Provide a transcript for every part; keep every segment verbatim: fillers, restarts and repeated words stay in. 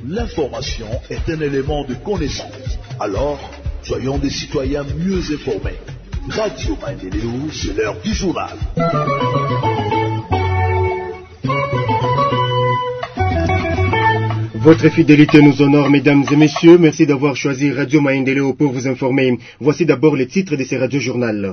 l'information est un élément de connaissance. Alors, soyons des citoyens mieux informés. Radio Maendeleo, c'est l'heure du journal. Votre fidélité nous honore, mesdames et messieurs. Merci d'avoir choisi Radio Maendeleo pour vous informer. Voici d'abord les titres de ces radio-journal.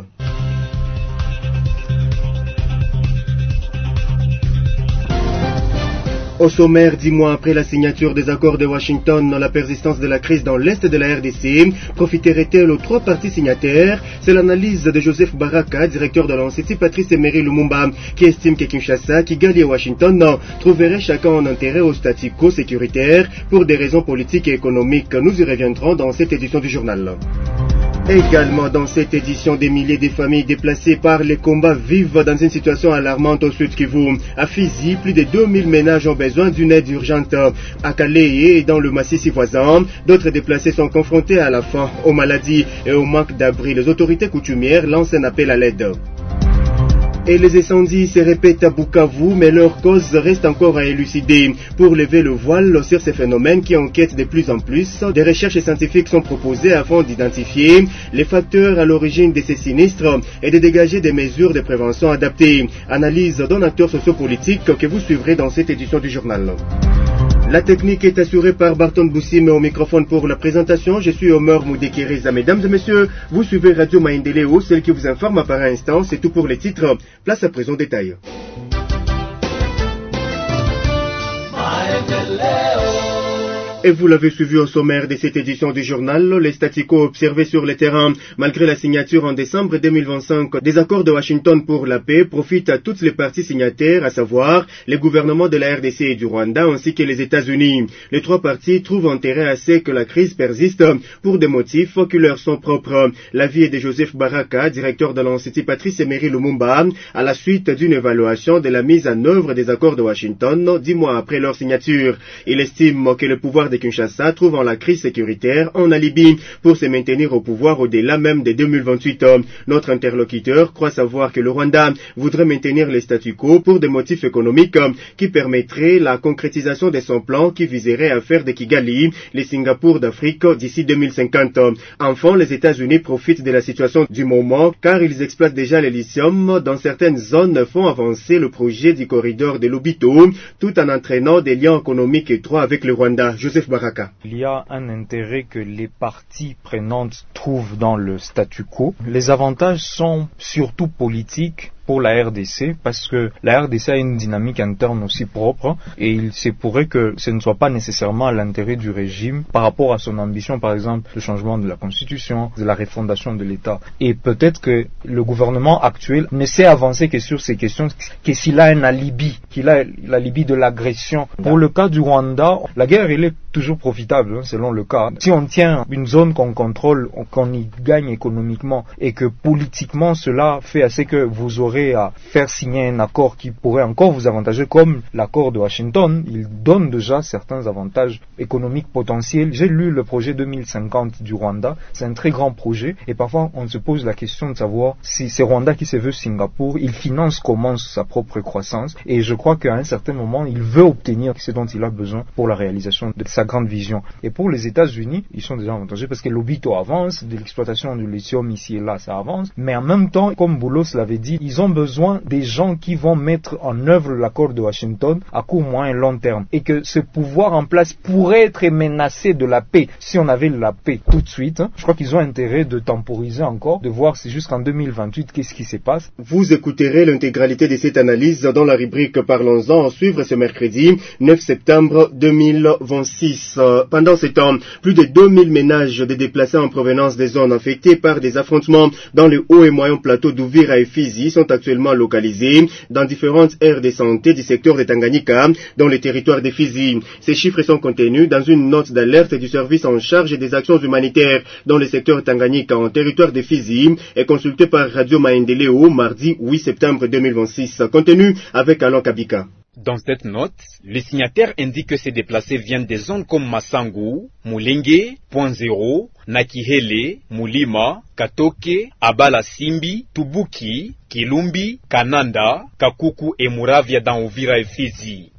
Au sommaire, dix mois après la signature des accords de Washington, la persistance de la crise dans l'est de la R D C profiterait-elle aux trois parties signataires? C'est l'analyse de Joseph Baraka, directeur de l'Institut Patrice Emery Lumumba, qui estime que Kinshasa, Kigali et Washington trouveraient chacun un intérêt au statu quo sécuritaire pour des raisons politiques et économiques. Nous y reviendrons dans cette édition du journal. Également dans cette édition, des milliers de familles déplacées par les combats vivent dans une situation alarmante au Sud Kivu. À Fizi, plus de deux mille ménages ont besoin d'une aide urgente. À Calais et dans le massif voisin, d'autres déplacés sont confrontés à la faim, aux maladies et au manque d'abri. Les autorités coutumières lancent un appel à l'aide. Et les incendies se répètent à Bukavu, mais leur cause reste encore à élucider. Pour lever le voile sur ces phénomènes qui enquêtent de plus en plus, des recherches scientifiques sont proposées afin d'identifier les facteurs à l'origine de ces sinistres et de dégager des mesures de prévention adaptées. Analyse d'un acteur sociopolitique que vous suivrez dans cette édition du journal. La technique est assurée par Barton Boussim au microphone pour la présentation. Je suis Omer Moudekireza. Mesdames et messieurs, vous suivez Radio Maendeleo, celle qui vous informe par instant. C'est tout pour les titres. Place à présent détail. Et vous l'avez suivi au sommaire de cette édition du journal, les statu quo observés sur le terrain malgré la signature en décembre deux mille vingt-cinq des accords de Washington pour la paix profitent à toutes les parties signataires, à savoir les gouvernements de la R D C et du Rwanda ainsi que les États-Unis. Les trois parties trouvent intérêt à ce que la crise persiste pour des motifs qui leur sont propres. L'avis est de Joseph Baraka, directeur de l'Institut Patrice Emery Lumumba, à la suite d'une évaluation de la mise en œuvre des accords de Washington dix mois après leur signature. Il estime que le pouvoir de Kinshasa trouve en la crise sécuritaire un alibi pour se maintenir au pouvoir au-delà même de deux mille vingt-huit. Notre interlocuteur croit savoir que le Rwanda voudrait maintenir le statu quo pour des motifs économiques qui permettraient la concrétisation de son plan qui viserait à faire de Kigali les Singapour d'Afrique d'ici deux mille cinquante. Enfin, les États-Unis profitent de la situation du moment car ils exploitent déjà le lithium dans certaines zones, font avancer le projet du corridor de Lobito tout en entraînant des liens économiques étroits avec le Rwanda. Joseph Baraka. Il y a un intérêt que les parties prenantes trouvent dans le statu quo. Les avantages sont surtout politiques pour la R D C, parce que la R D C a une dynamique interne aussi propre, et il se pourrait que ce ne soit pas nécessairement à l'intérêt du régime par rapport à son ambition, par exemple, le changement de la constitution, de la refondation de l'État. Et peut-être que le gouvernement actuel ne sait avancer que sur ces questions, que s'il a un alibi, qu'il a l'alibi de l'agression. Pour le cas du Rwanda, la guerre, elle est toujours profitable, hein, selon le cas. Si on tient une zone qu'on contrôle, qu'on y gagne économiquement, et que politiquement, cela fait assez que vous aurez à faire signer un accord qui pourrait encore vous avantager, comme l'accord de Washington. Il donne déjà certains avantages économiques potentiels. J'ai lu le projet deux mille cinquante du Rwanda, c'est un très grand projet, et parfois on se pose la question de savoir si c'est Rwanda qui se veut Singapour, il finance comment sa propre croissance, et je crois qu'à un certain moment il veut obtenir ce dont il a besoin pour la réalisation de sa grande vision. Et pour les États-Unis, ils sont déjà avantagés parce que l'Obito avance, de l'exploitation du lithium ici et là ça avance, mais en même temps, comme Boulos l'avait dit, ils ont besoin des gens qui vont mettre en œuvre l'accord de Washington à court, moyen et long terme, et que ce pouvoir en place pourrait être menacé de la paix si on avait la paix tout de suite. Je crois qu'ils ont intérêt de temporiser encore, de voir si jusqu'en deux mille vingt-huit qu'est-ce qui se passe. Vous écouterez l'intégralité de cette analyse dans la rubrique Parlons-en à suivre ce mercredi neuf septembre deux mille vingt-six. Pendant ce temps, plus de deux mille ménages de déplacés en provenance des zones affectées par des affrontements dans le haut et moyen plateau d'Uvira et Fizi sont actuellement localisés dans différentes aires de santé du secteur de Tanganyika, dans le territoire de Fizi. Ces chiffres sont contenus dans une note d'alerte du service en charge des actions humanitaires dans le secteur Tanganyika en territoire de Fizi et consulté par Radio Maendeleo mardi huit septembre deux mille vingt-six. Contenu avec Alain Kabika. Dans cette note, les signataires indiquent que ces déplacés viennent des zones comme Massangu, Mulenge, Point Zéro, Nakihele, Mulima, Katoke, Abala Simbi, Tubuki, Kilumbi, Kananda, Kakuku et Muravia dans Uvira et Fizi.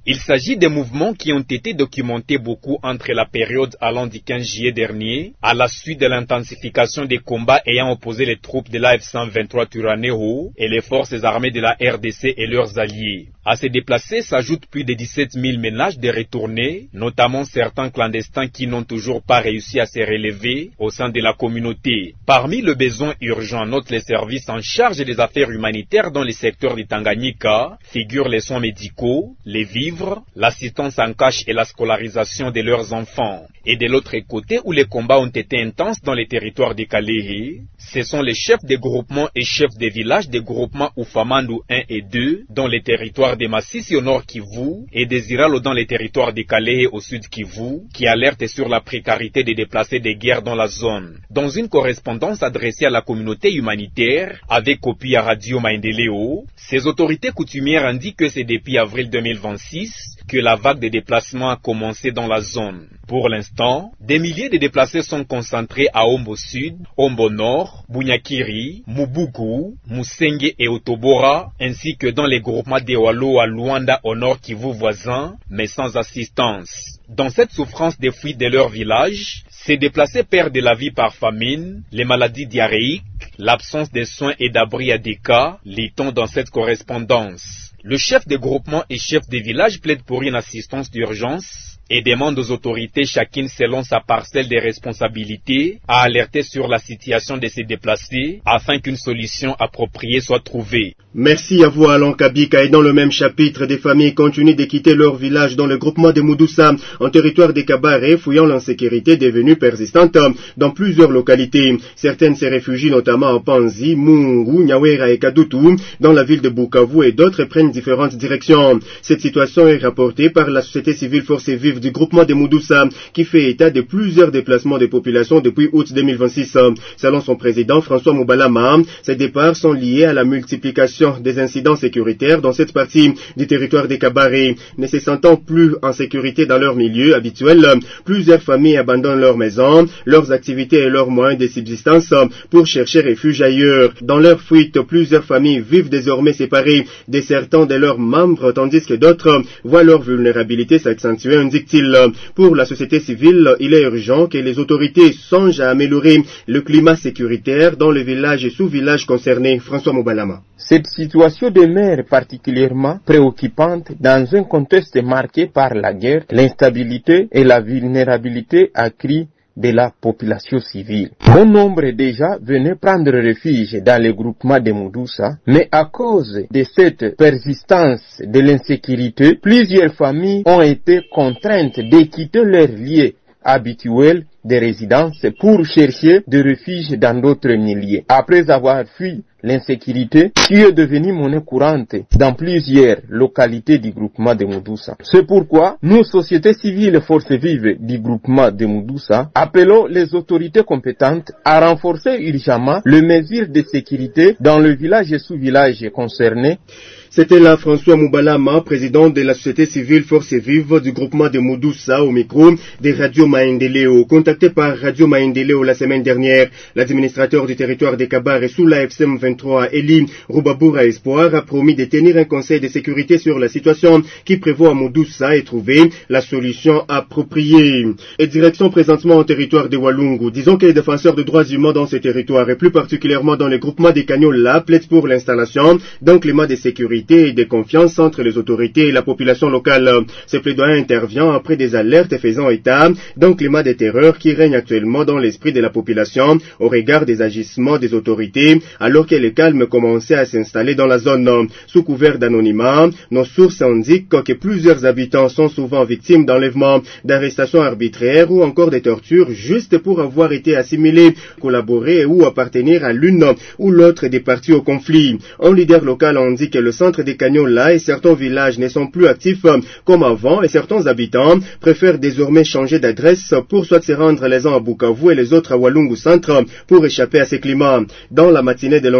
Il s'agit des mouvements qui ont été documentés beaucoup entre la période allant du quinze juillet dernier, à la suite de l'intensification des combats ayant opposé les troupes de l'A F cent vingt-trois Twirwaneho et les forces armées de la R D C et leurs alliés. À ces déplacés s'ajoutent plus de dix-sept mille ménages de retournés, notamment certains clandestins qui n'ont toujours pas réussi à se relever au sein de la communauté. Parmi les besoins urgents, notent les services en charge des affaires humanitaires dans les secteurs de Tanganyika figurent les soins médicaux, les vivres, l'assistance en cash et la scolarisation de leurs enfants. Et de l'autre côté, où les combats ont été intenses dans les territoires de Kalehe, ce sont les chefs des groupements et chefs des villages des groupements Ufamandu un et deux dans les territoires de Massissi au nord Kivu et des Iralo dans les territoires de Kalehe au sud Kivu qui alertent sur la précarité des déplacés de guerre dans la zone. Dans une correspondance adressée à la communauté humanitaire avec copie à Radio Maendeleo, ces autorités coutumières indiquent que c'est depuis avril deux mille vingt-six que la vague de déplacements a commencé dans la zone. Pour l'instant, des milliers de déplacés sont concentrés à Ombo Sud, Ombo Nord, Bunyakiri, Mubugu, Musenge et Otobora, ainsi que dans les groupements de Walo à Luanda au nord Kivu voisin, mais sans assistance. Dans cette souffrance des fuites de leur village, ces déplacés perdent la vie par famine, les maladies diarrhéiques, l'absence de soins et d'abris à des cas, lit-on dans cette correspondance. Le chef des groupements et chef des villages plaide pour une assistance d'urgence et demande aux autorités, chacune selon sa parcelle de responsabilité, à alerter sur la situation de ces déplacés afin qu'une solution appropriée soit trouvée. Merci à vous Alain Kabika. Et dans le même chapitre, des familles continuent de quitter leur village dans le groupement de Moudoussa, en territoire des Kabaré, fouillant l'insécurité devenue persistante dans plusieurs localités. Certaines se réfugient notamment à Panzi, Mungu, Nyawera et Kadutu, dans la ville de Bukavu, et d'autres prennent différentes directions. Cette situation est rapportée par la société civile Force Vive du groupement de Moudoussa, qui fait état de plusieurs déplacements de population depuis août deux mille vingt-six. Selon son président François Moubalama, ces départs sont liés à la multiplication des incidents sécuritaires dans cette partie du territoire des Kabaré. Ne se sentant plus en sécurité dans leur milieu habituel, plusieurs familles abandonnent leurs maisons, leurs activités et leurs moyens de subsistance pour chercher refuge ailleurs. Dans leur fuite, plusieurs familles vivent désormais séparées de certains de leurs membres, tandis que d'autres voient leur vulnérabilité s'accentuer, indique-t-il. Pour la société civile, il est urgent que les autorités songent à améliorer le climat sécuritaire dans les villages et sous-villages concernés. François Moubalama. Cette situation demeure particulièrement préoccupante dans un contexte marqué par la guerre, l'instabilité et la vulnérabilité accrue de la population civile. Bon nombre déjà venaient prendre refuge dans les groupements de Moudoussa, mais à cause de cette persistance de l'insécurité, plusieurs familles ont été contraintes de quitter leurs lieux habituels de résidence pour chercher de refuge dans d'autres milieux. Après avoir fui l'insécurité qui est devenue monnaie courante dans plusieurs localités du groupement de Moudoussa. C'est pourquoi nous, sociétés civiles et forces vives du groupement de Moudoussa, appelons les autorités compétentes à renforcer urgemment les mesures de sécurité dans le village et sous-village concernés. C'était là François Moubalama, président de la société civile Force Vive du groupement de Moudoussa, au micro de Radio Maendeleo. Contacté par Radio Maendeleo la semaine dernière, l'administrateur du territoire des Kabaré sous la F C M vingt-trois, Eli Rubaboura Espoir, a promis de tenir un conseil de sécurité sur la situation qui prévaut à Moudoussa et trouver la solution appropriée. Et direction présentement au territoire de Walungu. Disons que les défenseurs des droits humains dans ces territoires, et plus particulièrement dans les groupements des Kanyola, plaident pour l'installation d'un climat de sécurité et de confiance entre les autorités et la population locale. Ce plaidoyer intervient après des alertes faisant état d'un climat de terreur qui règne actuellement dans l'esprit de la population au regard des agissements des autorités, alors que le calme commençait à s'installer dans la zone. Sous couvert d'anonymat, nos sources indiquent que plusieurs habitants sont souvent victimes d'enlèvements, d'arrestations arbitraires ou encore de tortures juste pour avoir été assimilés, collaborer ou appartenir à l'une ou l'autre des parties au conflit. Un leader local indique que le centre des Kanyola et certains villages ne sont plus actifs comme avant et certains habitants préfèrent désormais changer d'adresse pour soit se rendre les uns à Bukavu et les autres à Walungu Centre pour échapper à ces climats. Dans la matinée de lundi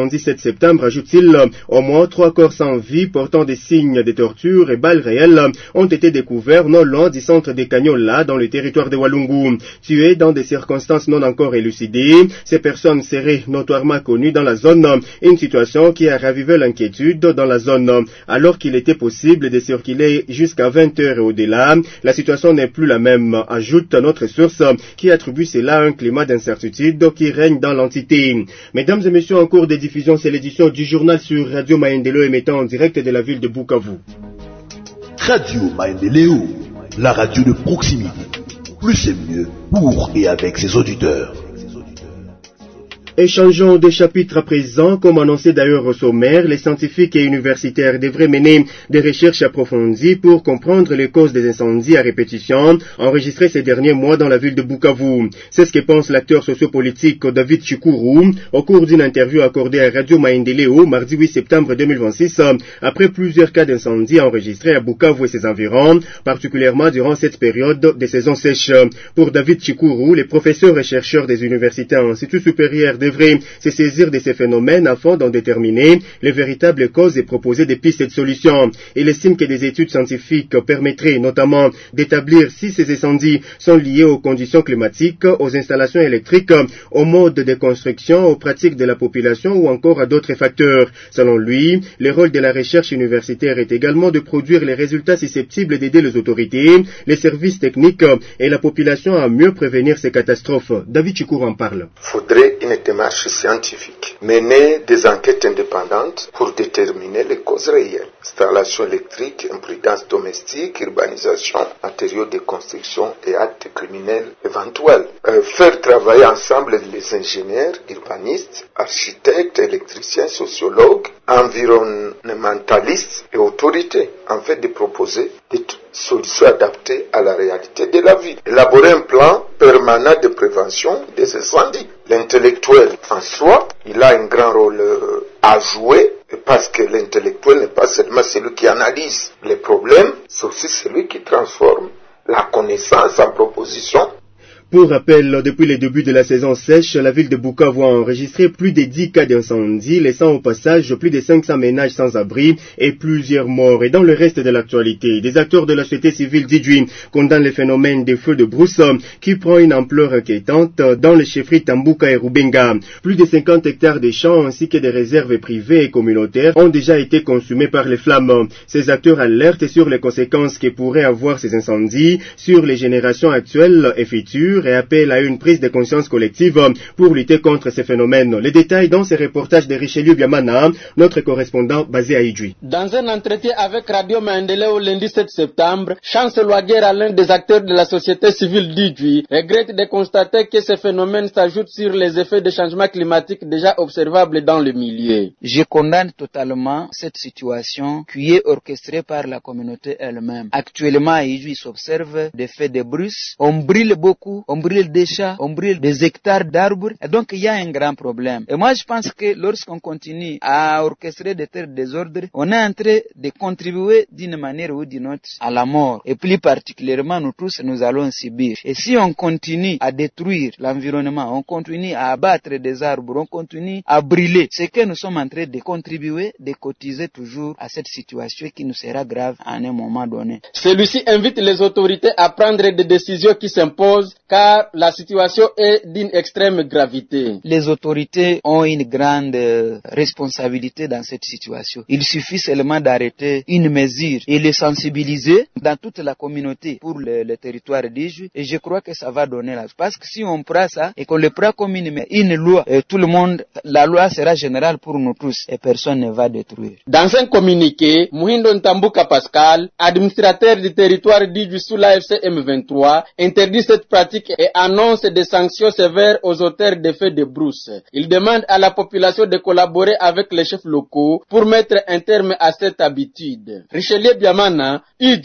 samedi sept septembre, ajoute-t-il, au moins trois corps sans vie portant des signes de torture et balles réelles ont été découverts non loin du centre de Kanyola dans le territoire de Walungu. Tués dans des circonstances non encore élucidées, ces personnes seraient notoirement connues dans la zone, une situation qui a ravivé l'inquiétude dans la zone. Alors qu'il était possible de circuler jusqu'à vingt heures et au-delà, la situation n'est plus la même, ajoute notre source qui attribue cela à un climat d'incertitude qui règne dans l'entité. Mesdames et messieurs, en cours de diffusion, c'est l'édition du journal sur Radio Maendeleo émettant en direct de la ville de Bukavu. Radio Maendeleo, la radio de proximité. Plus et mieux pour et avec ses auditeurs. Échangeons des chapitres à présent. Comme annoncé d'ailleurs au sommaire, les scientifiques et universitaires devraient mener des recherches approfondies pour comprendre les causes des incendies à répétition enregistrés ces derniers mois dans la ville de Bukavu. C'est ce que pense l'acteur sociopolitique David Chikuru au cours d'une interview accordée à Radio Maendeleo mardi huit septembre deux mille vingt-six, après plusieurs cas d'incendie enregistrés à Bukavu et ses environs, particulièrement durant cette période de saison sèche. Pour David Chikuru, les professeurs et chercheurs des universités et instituts supérieurs devrait se saisir de ces phénomènes afin d'en déterminer les véritables causes et proposer des pistes de solutions. Il estime que des études scientifiques permettraient notamment d'établir si ces incendies sont liés aux conditions climatiques, aux installations électriques, au mode de construction, aux pratiques de la population ou encore à d'autres facteurs. Selon lui, le rôle de la recherche universitaire est également de produire les résultats susceptibles d'aider les autorités, les services techniques et la population à mieux prévenir ces catastrophes. David Chikour en parle. Faudrait une démarche scientifique, mener des enquêtes indépendantes pour déterminer les causes réelles. Installation électrique, imprudence domestique, urbanisation, matériaux de construction et actes criminels éventuels. Euh, faire travailler ensemble les ingénieurs, urbanistes, architectes, électriciens, sociologues, environnementalistes et autorités, en fait de proposer des solutions adaptées à la réalité de la ville. Élaborer un plan permanent de prévention des incendies. L'intellectuel en soi, il a un grand rôle à jouer, parce que l'intellectuel n'est pas seulement celui qui analyse les problèmes, c'est aussi celui qui transforme la connaissance en proposition. Pour rappel, depuis le début de la saison sèche, la ville de Bukavu a enregistré plus de dix cas d'incendie, laissant au passage plus de cinq cents ménages sans abri et plusieurs morts. Et dans le reste de l'actualité, des acteurs de la société civile d'Idjouin condamnent le phénomène des feux de brousse qui prend une ampleur inquiétante dans les chefferies Tambuka et Rubenga. Plus de cinquante hectares de champs ainsi que des réserves privées et communautaires ont déjà été consumés par les flammes. Ces acteurs alertent sur les conséquences que pourraient avoir ces incendies sur les générations actuelles et futures et appelle à une prise de conscience collective pour lutter contre ces phénomènes. Les détails dans ce reportage de Richelieu Biamana, notre correspondant basé à Idjoui. Dans un entretien avec Radio Maendeleo lundi sept septembre, Chance Loaguera, l'un des acteurs de la société civile d'Idjoui, regrette de constater que ces phénomènes s'ajoutent sur les effets de changement climatique déjà observables dans le milieu. Je condamne totalement cette situation qui est orchestrée par la communauté elle-même. Actuellement à Idjoui s'observe des faits de brousse, on brûle beaucoup, on brûle des champs, on brûle des hectares d'arbres, et donc il y a un grand problème. Et moi je pense que lorsqu'on continue à orchestrer des terres désordres, on est en train de contribuer d'une manière ou d'une autre à la mort. Et plus particulièrement nous tous nous allons subir. Et si on continue à détruire l'environnement, on continue à abattre des arbres, on continue à brûler, c'est que nous sommes en train de contribuer, de cotiser toujours à cette situation qui nous sera grave à un moment donné. Celui-ci invite les autorités à prendre des décisions qui s'imposent car la situation est d'une extrême gravité. Les autorités ont une grande euh, responsabilité dans cette situation. Il suffit seulement d'arrêter une mesure et les sensibiliser dans toute la communauté pour le, le territoire d'Idjoui, et je crois que ça va donner la... Parce que si on prend ça et qu'on le prend comme une, une loi, et tout le monde, la loi sera générale pour nous tous et personne ne va détruire. Dans un communiqué, Muhindo Ntambuka Pascal, administrateur du territoire d'Idjoui sous l'A F C M vingt-trois, interdit cette pratique et annonce des sanctions sévères aux auteurs des faits de brousse. Il demande à la population de collaborer avec les chefs locaux pour mettre un terme à cette habitude. Richelieu Biamana, Idjoui,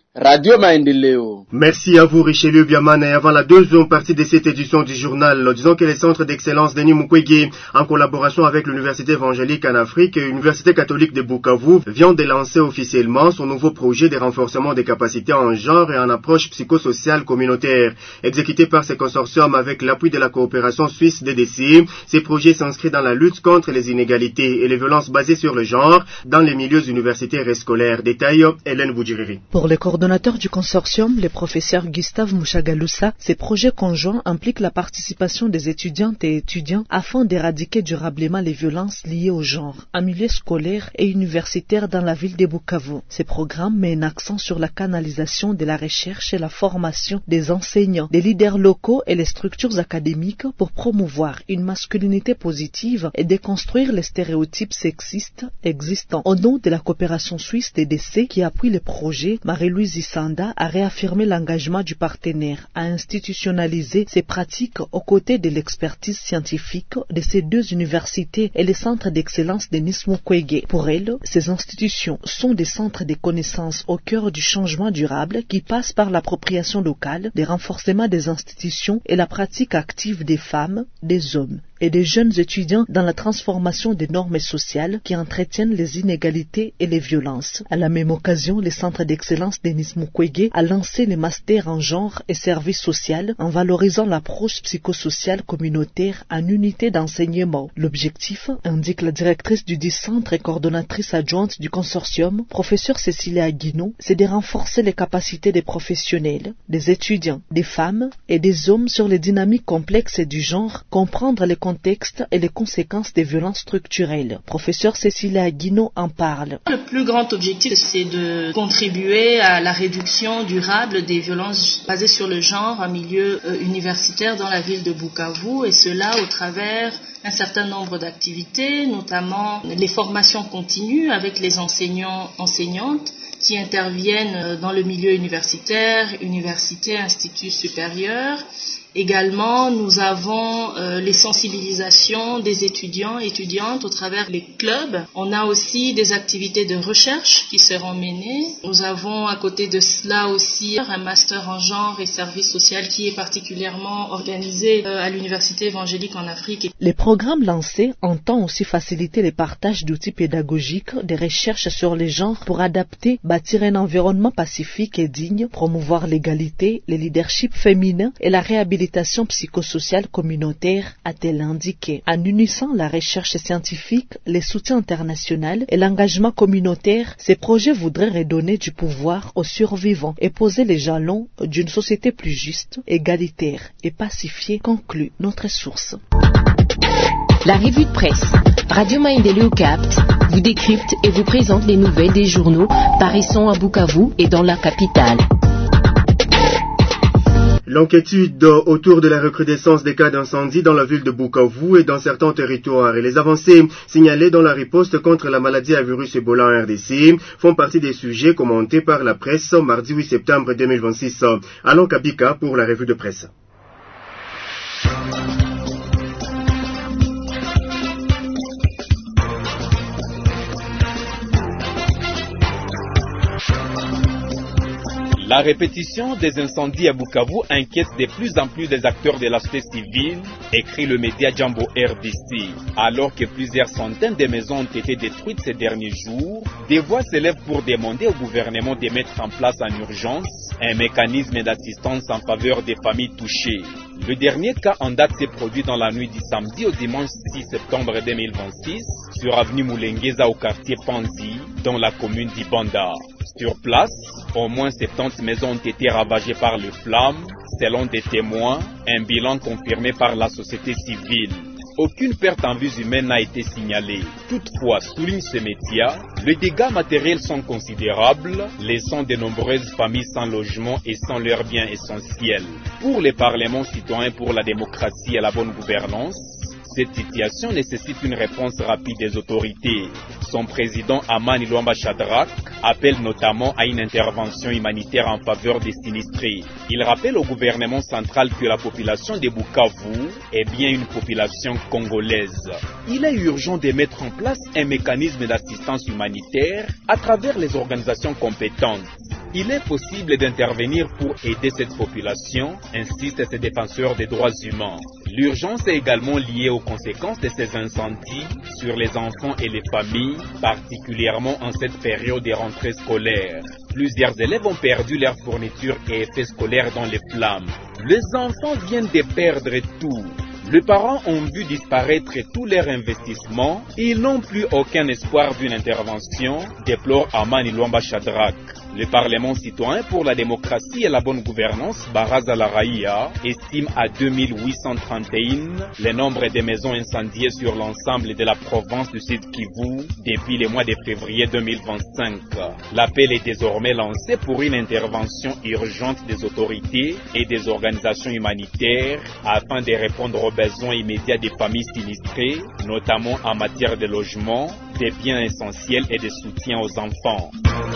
Radio Maendeleo. Merci à vous Richelieu Biaman. Et avant la deuxième partie de cette édition du journal, disons que les centres d'excellence Denis Mukwege, en collaboration avec l'Université évangélique en Afrique et l'Université catholique de Bukavu, vient de lancer officiellement son nouveau projet de renforcement des capacités en genre et en approche psychosociale communautaire. Exécuté par ce consortium avec l'appui de la coopération suisse D D C, ces projets s'inscrivent dans la lutte contre les inégalités et les violences basées sur le genre dans les milieux universitaires et scolaires. Détail, Hélène Boudjiriri. Pour le coordonnateur du consortium, le professeur Gustave Mouchagaloussa, ces projets conjoints impliquent la participation des étudiantes et étudiants afin d'éradiquer durablement les violences liées au genre, en milieu scolaire et universitaire dans la ville de Bukavu. Ces programmes mettent un accent sur la canalisation de la recherche et la formation des enseignants, des leaders locaux et les structures académiques pour promouvoir une masculinité positive et déconstruire les stéréotypes sexistes existants. Au nom de la coopération suisse D D C qui appuie le projet, Marie-Louise Isanda a réaffirmé l'engagement du partenaire à institutionnaliser ces pratiques aux côtés de l'expertise scientifique de ces deux universités et les centres d'excellence de Denis Mukwege. Pour elle, ces institutions sont des centres de connaissances au cœur du changement durable qui passe par l'appropriation locale, le renforcement des institutions et la pratique active des femmes, des hommes et des jeunes étudiants dans la transformation des normes sociales qui entretiennent les inégalités et les violences. À la même occasion, le Centre d'excellence Denis Mukwege a lancé les masters en genre et services sociaux en valorisant l'approche psychosociale communautaire en unité d'enseignement. L'objectif, indique la directrice du dit centre et coordonnatrice adjointe du consortium, professeure Cécilia Aguino, c'est de renforcer les capacités des professionnels, des étudiants, des femmes et des hommes sur les dynamiques complexes du genre, comprendre les contexte et les conséquences des violences structurelles. Professeur Cécilia Aguino en parle. Le plus grand objectif, c'est de contribuer à la réduction durable des violences basées sur le genre en milieu euh, universitaire dans la ville de Bukavu, et cela au travers un certain nombre d'activités, notamment les formations continues avec les enseignants, enseignantes qui interviennent dans le milieu universitaire, université, institut supérieur. Également, nous avons euh, les sensibilisations des étudiants et étudiantes au travers des clubs. On a aussi des activités de recherche qui seront menées. Nous avons à côté de cela aussi un master en genre et services sociaux qui est particulièrement organisé euh, à l'Université évangélique en Afrique. Les programmes lancés entendent aussi faciliter le partage d'outils pédagogiques, des recherches sur les genres pour adapter, bâtir un environnement pacifique et digne, promouvoir l'égalité, le leadership féminin et la réhabilitation psychosociale communautaire, a-t-elle indiqué. En unissant la recherche scientifique, les soutiens internationaux et l'engagement communautaire, ces projets voudraient redonner du pouvoir aux survivants et poser les jalons d'une société plus juste, égalitaire et pacifiée, conclut notre source. La revue de presse. Radio Maendeleo capte, vous décrypte et vous présente les nouvelles des journaux paraissant à Bukavu et dans la capitale. L'inquiétude autour de la recrudescence des cas d'incendie dans la ville de Bukavu et dans certains territoires et les avancées signalées dans la riposte contre la maladie à virus Ebola en R D C font partie des sujets commentés par la presse mardi huit septembre deux mille vingt-six. Alain Kabika pour la revue de presse. La répétition des incendies à Bukavu inquiète de plus en plus des acteurs de la société civile, écrit le média Jambo R D C. Alors que plusieurs centaines de maisons ont été détruites ces derniers jours, des voix s'élèvent pour demander au gouvernement de mettre en place en urgence un mécanisme d'assistance en faveur des familles touchées. Le dernier cas en date s'est produit dans la nuit du samedi au dimanche six septembre deux mille vingt-six sur avenue Moulengeza au quartier Panzi, dans la commune d'Ibanda. Sur place, au moins soixante-dix maisons ont été ravagées par les flammes, selon des témoins, un bilan confirmé par la société civile. Aucune perte en vies humaines n'a été signalée. Toutefois, souligne ce média, les dégâts matériels sont considérables, laissant de nombreuses familles sans logement et sans leurs biens essentiels. Pour les parlements citoyens pour la démocratie et la bonne gouvernance, Cette situation nécessite une réponse rapide des autorités. Son président Amani Luamba Shadrack appelle notamment à une intervention humanitaire en faveur des sinistrés. Il rappelle au gouvernement central que la population de Bukavu est bien une population congolaise. Il est urgent de mettre en place un mécanisme d'assistance humanitaire à travers les organisations compétentes. Il est possible d'intervenir pour aider cette population, insistent ces défenseurs des droits humains. L'urgence est également liée aux conséquences de ces incendies sur les enfants et les familles, particulièrement en cette période de rentrée scolaire. Plusieurs élèves ont perdu leurs fournitures et effets scolaires dans les flammes. Les enfants viennent de perdre tout. Les parents ont vu disparaître tous leurs investissements et ils n'ont plus aucun espoir d'une intervention, déplore Amani Luamba Shadrack. Le Parlement citoyen pour la démocratie et la bonne gouvernance, Baraza la Raïa, estime à deux mille huit cent trente et un le nombre de maisons incendiées sur l'ensemble de la province du Sud Kivu depuis le mois de février deux mille vingt-cinq. L'appel est désormais lancé pour une intervention urgente des autorités et des organisations humanitaires afin de répondre aux besoins immédiats des familles sinistrées, notamment en matière de logement, de biens essentiels et de soutien aux enfants.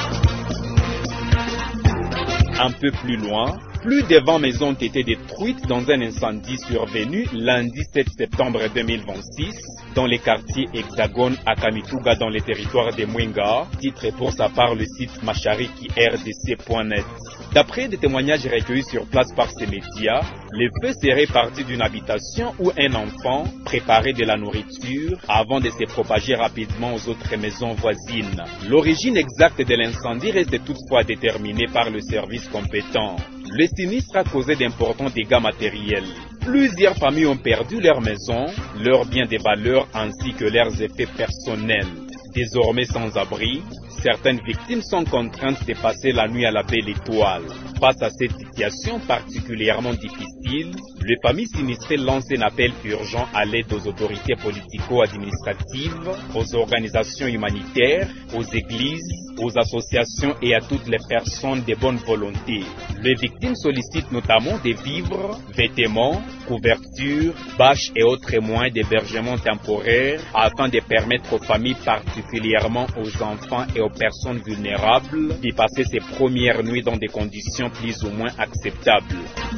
Un peu plus loin, plus de vingt maisons ont été détruites dans un incendie survenu lundi sept septembre deux mille vingt-six dans les quartiers Hexagone à Kamituga dans les territoires de Mwenga, titre pour sa part le site machariki R D C point net. D'après des témoignages recueillis sur place par ces médias, le feu serait parti d'une habitation où un enfant préparait de la nourriture avant de se propager rapidement aux autres maisons voisines. L'origine exacte de l'incendie reste toutefois déterminée par le service compétent. Le sinistre a causé d'importants dégâts matériels. Plusieurs familles ont perdu leurs maisons, leurs biens de valeur ainsi que leurs effets personnels. Désormais sans abri, certaines victimes sont contraintes de passer la nuit à la belle étoile. Face à cette situation particulièrement difficile, les familles sinistrées lancent un appel urgent à l'aide aux autorités politico-administratives, aux organisations humanitaires, aux églises, aux associations et à toutes les personnes de bonne volonté. Les victimes sollicitent notamment des vivres, vêtements, couvertures, bâches et autres moyens d'hébergement temporaire afin de permettre aux familles, particulièrement aux enfants et aux personnes vulnérables, d'y passer ces premières nuits dans des conditions plus ou moins acceptables.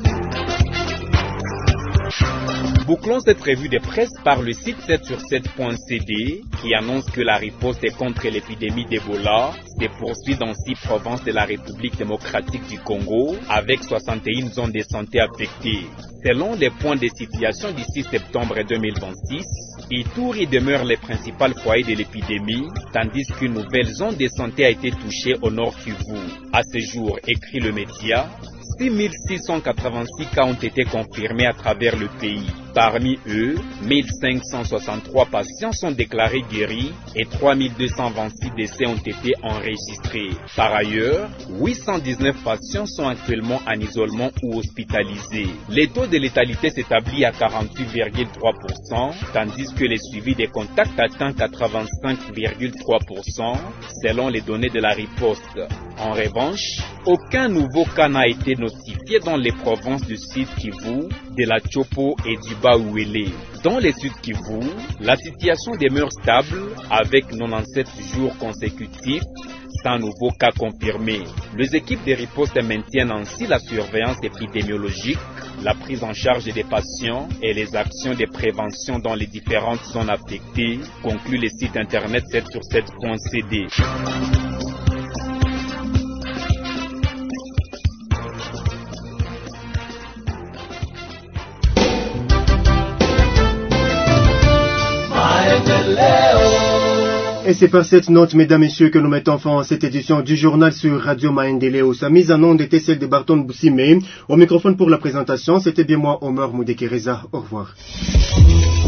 Bouclons cette revue de presse par le site sept sur sept point c d qui annonce que la riposte contre l'épidémie d'Ebola se poursuit dans six provinces de la République démocratique du Congo avec soixante et une zones de santé affectées. Selon les points de situation du six septembre deux mille vingt-six, Ituri demeure le principal foyer de l'épidémie, tandis qu'une nouvelle zone de santé a été touchée au nord Kivu. À ce jour, écrit le média, six mille six cent quatre-vingt-six cas ont été confirmés à travers le pays. Parmi eux, mille cinq cent soixante-trois patients sont déclarés guéris et trois mille deux cent vingt-six décès ont été enregistrés. Par ailleurs, huit cent dix-neuf patients sont actuellement en isolement ou hospitalisés. Le taux de létalité s'établit à quarante-huit virgule trois pour cent, tandis que le suivi des contacts atteint quatre-vingt-cinq virgule trois pour cent selon les données de la riposte. En revanche, aucun nouveau cas n'a été notifié dans les provinces du Sud Kivu, de la Chopo et du Bas-Ouélé. Dans le Sud Kivu, la situation demeure stable avec quatre-vingt-dix-sept jours consécutifs sans nouveaux cas confirmés. Les équipes de riposte maintiennent ainsi la surveillance épidémiologique, la prise en charge des patients et les actions de prévention dans les différentes zones affectées, conclut le site internet sept sur sept point c d. Et c'est par cette note, mesdames et messieurs, que nous mettons fin à cette édition du journal sur Radio Maendeleo. Sa mise en onde était celle de Barton Boussime. Au microphone pour la présentation, c'était bien moi, Omer Moudekereza. Au revoir.